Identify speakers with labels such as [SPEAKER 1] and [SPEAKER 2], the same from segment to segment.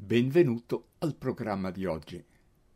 [SPEAKER 1] Benvenuto al programma di oggi.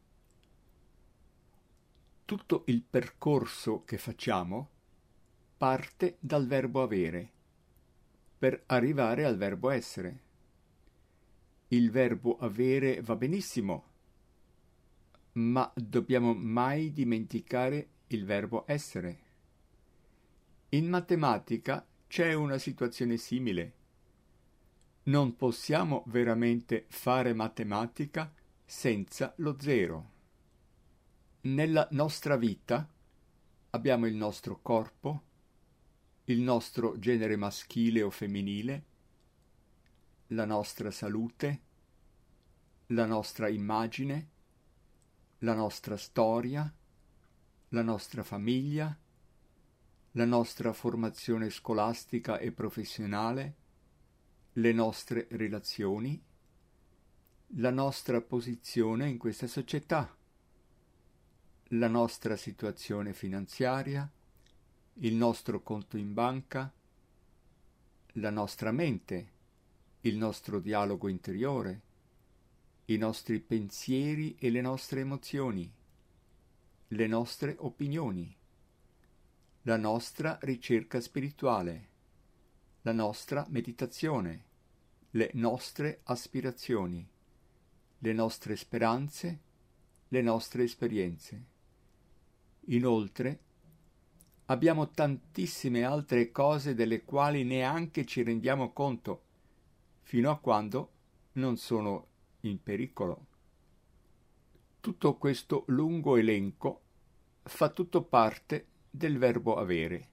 [SPEAKER 1] Tutto il percorso che facciamo parte dal verbo avere per arrivare al verbo essere. Il verbo avere va benissimo, ma dobbiamo mai dimenticare il verbo essere. In matematica c'è una situazione simile. Non possiamo veramente fare matematica senza lo zero. Nella nostra vita abbiamo il nostro corpo, il nostro genere maschile o femminile, la nostra salute, la nostra immagine, la nostra storia, la nostra famiglia, la nostra formazione scolastica e professionale, le nostre relazioni, la nostra posizione in questa società, la nostra situazione finanziaria, il nostro conto in banca, la nostra mente, il nostro dialogo interiore, i nostri pensieri e le nostre emozioni, le nostre opinioni, la nostra ricerca spirituale, la nostra meditazione, le nostre aspirazioni, le nostre speranze, le nostre esperienze. Inoltre, abbiamo tantissime altre cose delle quali neanche ci rendiamo conto, fino a quando non sono in pericolo. Tutto questo lungo elenco fa tutto parte del verbo avere.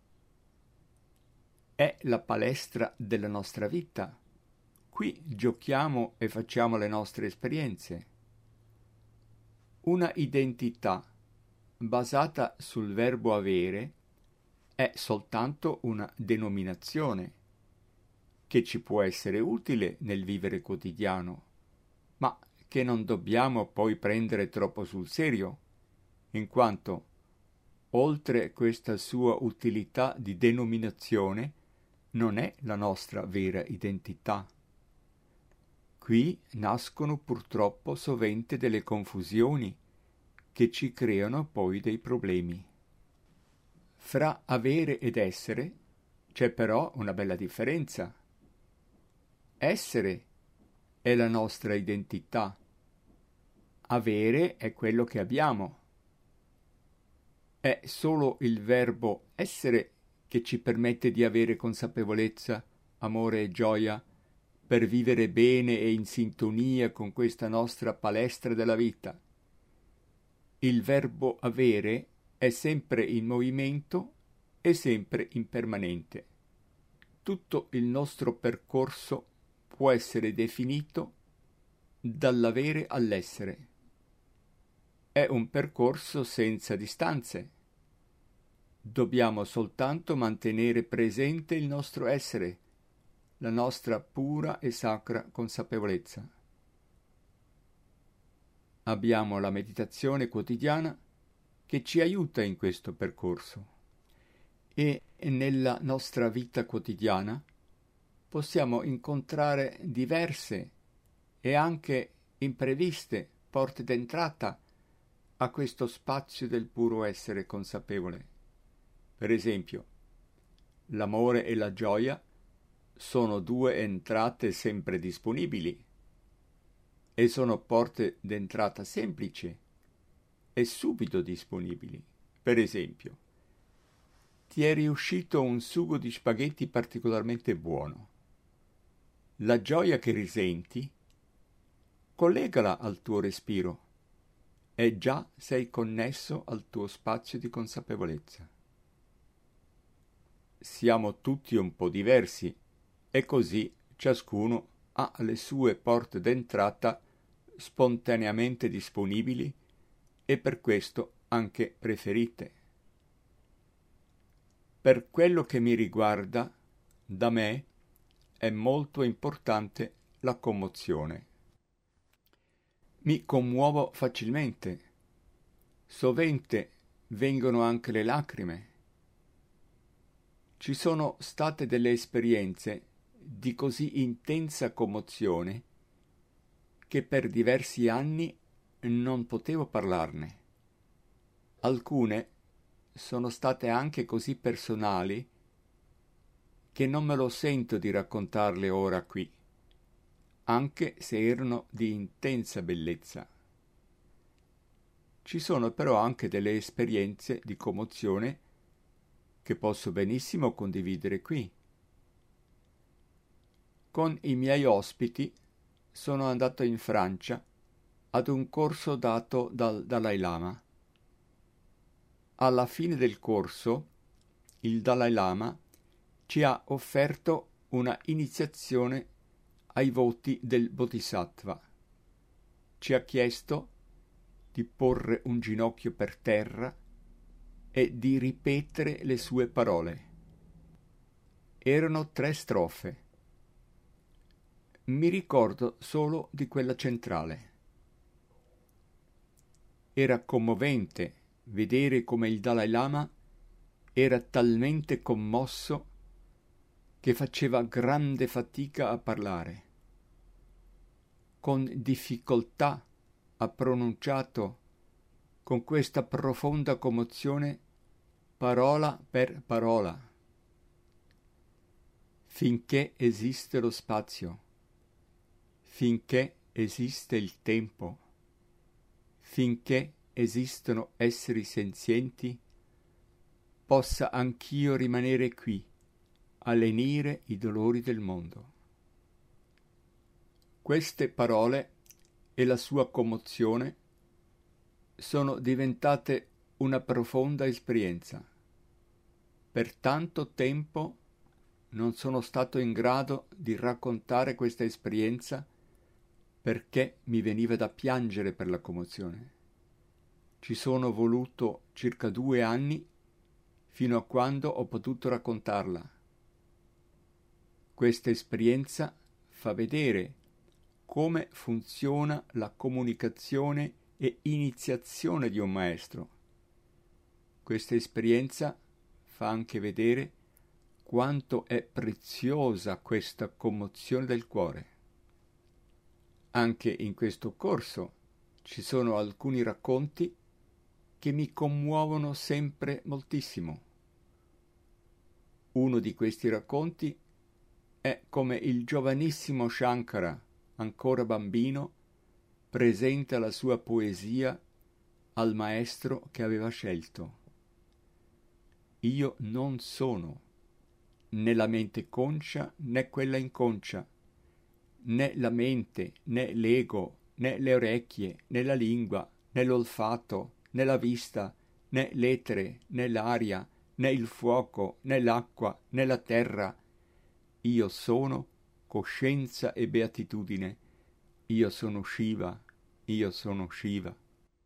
[SPEAKER 1] È la palestra della nostra vita. Qui giochiamo e facciamo le nostre esperienze. Una identità basata sul verbo avere è soltanto una denominazione che ci può essere utile nel vivere quotidiano, ma che non dobbiamo poi prendere troppo sul serio, in quanto, oltre questa sua utilità di denominazione, non è la nostra vera identità. Qui nascono purtroppo sovente delle confusioni che ci creano poi dei problemi. Fra avere ed essere c'è però una bella differenza. Essere è la nostra identità. Avere è quello che abbiamo. È solo il verbo essere che ci permette di avere consapevolezza, amore e gioia per vivere bene e in sintonia con questa nostra palestra della vita. Il verbo avere è sempre in movimento e sempre impermanente. Tutto il nostro percorso può essere definito dall'avere all'essere. È un percorso senza distanze. Dobbiamo soltanto mantenere presente il nostro essere, la nostra pura e sacra consapevolezza. Abbiamo la meditazione quotidiana che ci aiuta in questo percorso e nella nostra vita quotidiana possiamo incontrare diverse e anche impreviste porte d'entrata a questo spazio del puro essere consapevole. Per esempio, l'amore e la gioia sono due entrate sempre disponibili e sono porte d'entrata semplici e subito disponibili. Per esempio, ti è riuscito un sugo di spaghetti particolarmente buono. La gioia che risenti, collegala al tuo respiro e già sei connesso al tuo spazio di consapevolezza. Siamo tutti un po' diversi e così ciascuno ha le sue porte d'entrata spontaneamente disponibili e per questo anche preferite. Per quello che mi riguarda, da me è molto importante la commozione. Mi commuovo facilmente. Sovente vengono anche le lacrime. Ci sono state delle esperienze di così intensa commozione che per diversi anni non potevo parlarne. Alcune sono state anche così personali che non me lo sento di raccontarle ora qui, anche se erano di intensa bellezza. Ci sono però anche delle esperienze di commozione che posso benissimo condividere qui. Con i miei ospiti sono andato in Francia ad un corso dato dal Dalai Lama. Alla fine del corso, il Dalai Lama ci ha offerto una iniziazione ai voti del Bodhisattva. Ci ha chiesto di porre un ginocchio per terra e di ripetere le sue parole. Erano 3 strofe. Mi ricordo solo di quella centrale. Era commovente vedere come il Dalai Lama era talmente commosso che faceva grande fatica a parlare. Con difficoltà ha pronunciato, con questa profonda commozione, parola per parola. Finché esiste lo spazio, finché esiste il tempo, finché esistono esseri senzienti, possa anch'io rimanere qui a lenire i dolori del mondo. Queste parole e la sua commozione sono diventate una profonda esperienza. Per tanto tempo non sono stato in grado di raccontare questa esperienza perché mi veniva da piangere per la commozione. Ci sono voluto circa 2 anni fino a quando ho potuto raccontarla. Questa esperienza fa vedere come funziona la comunicazione e iniziazione di un maestro. Questa esperienza fa anche vedere quanto è preziosa questa commozione del cuore. Anche in questo corso ci sono alcuni racconti che mi commuovono sempre moltissimo. Uno di questi racconti è come il giovanissimo Shankara, ancora bambino, presenta la sua poesia al maestro che aveva scelto. Io non sono né la mente conscia né quella inconscia, né la mente, né l'ego, né le orecchie, né la lingua, né l'olfatto, né la vista, né l'etere, né l'aria, né il fuoco, né l'acqua, né la terra. Io sono coscienza e beatitudine. Io sono Shiva, io sono Shiva.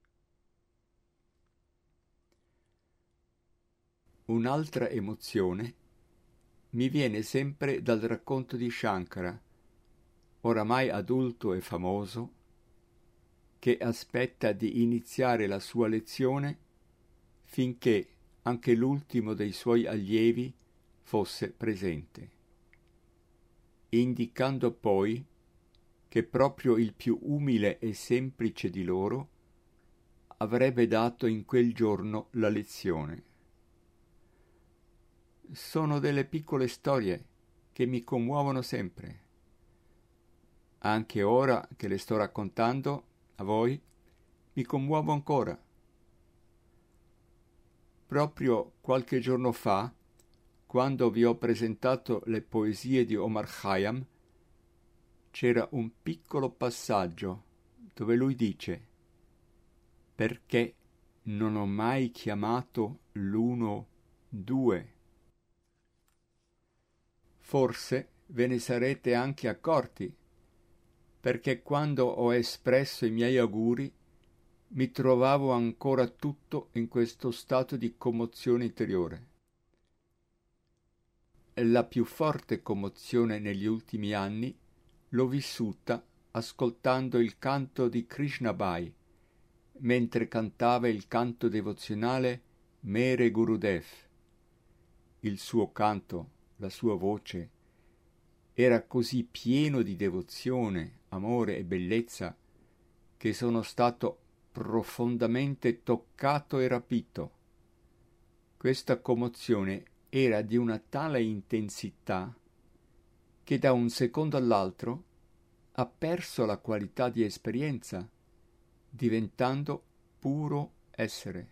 [SPEAKER 1] Un'altra emozione mi viene sempre dal racconto di Shankara, oramai adulto e famoso, che aspetta di iniziare la sua lezione finché anche l'ultimo dei suoi allievi fosse presente, indicando poi che proprio il più umile e semplice di loro avrebbe dato in quel giorno la lezione. Sono delle piccole storie che mi commuovono sempre. Anche ora che le sto raccontando a voi, mi commuovo ancora. Proprio qualche giorno fa, quando vi ho presentato le poesie di Omar Khayyam, c'era un piccolo passaggio dove lui dice: perché non ho mai chiamato l'uno due. Forse ve ne sarete anche accorti, perché quando ho espresso i miei auguri mi trovavo ancora tutto in questo stato di commozione interiore. La più forte commozione negli ultimi anni l'ho vissuta ascoltando il canto di Krishnabai, mentre cantava il canto devozionale Mere Gurudev. Il suo canto, la sua voce, era così pieno di devozione, amore e bellezza che sono stato profondamente toccato e rapito. Questa commozione era di una tale intensità che da un secondo all'altro ha perso la qualità di esperienza, diventando puro essere.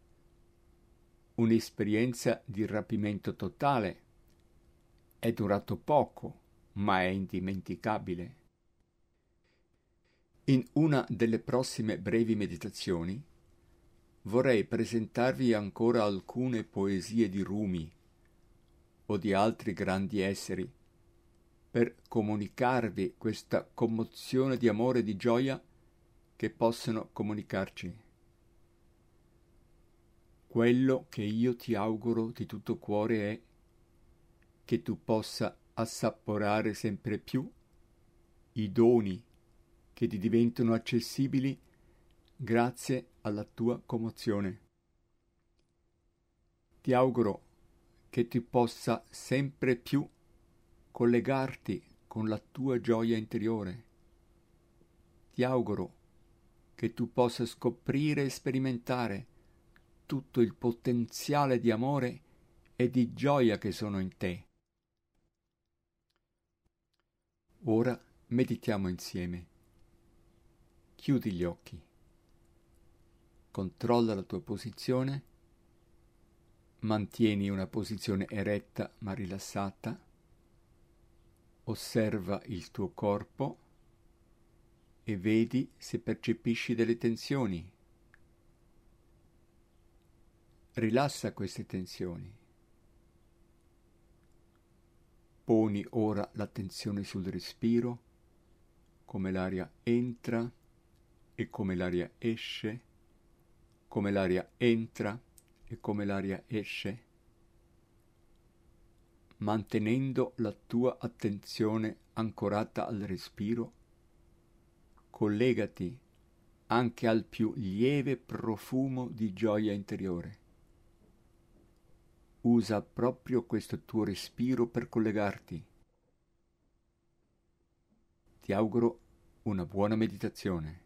[SPEAKER 1] Un'esperienza di rapimento totale. È durato poco, ma è indimenticabile. In una delle prossime brevi meditazioni vorrei presentarvi ancora alcune poesie di Rumi o di altri grandi esseri per comunicarvi questa commozione di amore e di gioia che possono comunicarci. Quello che io ti auguro di tutto cuore è che tu possa assaporare sempre più i doni che ti diventano accessibili grazie alla tua commozione. Ti auguro che tu possa sempre più collegarti con la tua gioia interiore. Ti auguro che tu possa scoprire e sperimentare tutto il potenziale di amore e di gioia che sono in te. Ora meditiamo insieme. Chiudi gli occhi. Controlla la tua posizione. Mantieni una posizione eretta ma rilassata. Osserva il tuo corpo e vedi se percepisci delle tensioni. Rilassa queste tensioni. Poni ora l'attenzione sul respiro, come l'aria entra e come l'aria esce, come l'aria entra e come l'aria esce, mantenendo la tua attenzione ancorata al respiro. Collegati anche al più lieve profumo di gioia interiore. Usa proprio questo tuo respiro per collegarti. Ti auguro una buona meditazione.